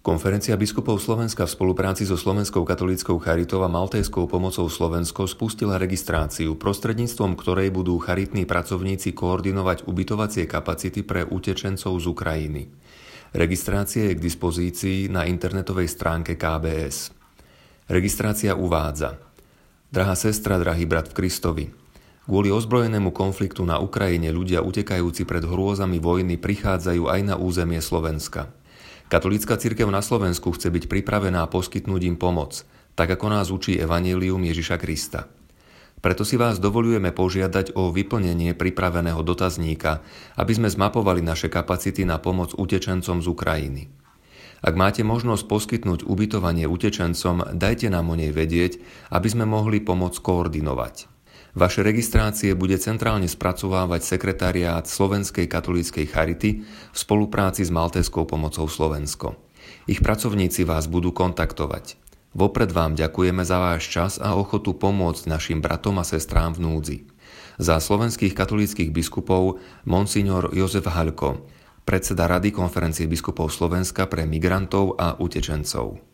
Konferencia biskupov Slovenska v spolupráci so Slovenskou katolíckou charitou a Maltéskou pomocou Slovensko spustila registráciu, prostredníctvom ktorej budú charitní pracovníci koordinovať ubytovacie kapacity pre utečencov z Ukrajiny. Registrácia je k dispozícii na internetovej stránke KBS. Registrácia uvádza: Drahá sestra, drahý brat v Kristovi, kvôli ozbrojenému konfliktu na Ukrajine ľudia utekajúci pred hrôzami vojny prichádzajú aj na územie Slovenska. Katolícka cirkev na Slovensku chce byť pripravená poskytnúť im pomoc, tak ako nás učí Evanjelium Ježiša Krista. Preto si vás dovoľujeme požiadať o vyplnenie pripraveného dotazníka, aby sme zmapovali naše kapacity na pomoc utečencom z Ukrajiny. Ak máte možnosť poskytnúť ubytovanie utečencom, dajte nám o nej vedieť, aby sme mohli pomoc koordinovať. Vaše registrácie bude centrálne spracovávať sekretariát Slovenskej katolíckej charity v spolupráci s Maltéskou pomocou Slovensko. Ich pracovníci vás budú kontaktovať. Vopred vám ďakujeme za váš čas a ochotu pomôcť našim bratom a sestrám v núdzi. Za slovenských katolíckych biskupov monsignor Jozef Haľko, predseda Rady Konferencie biskupov Slovenska pre migrantov a utečencov.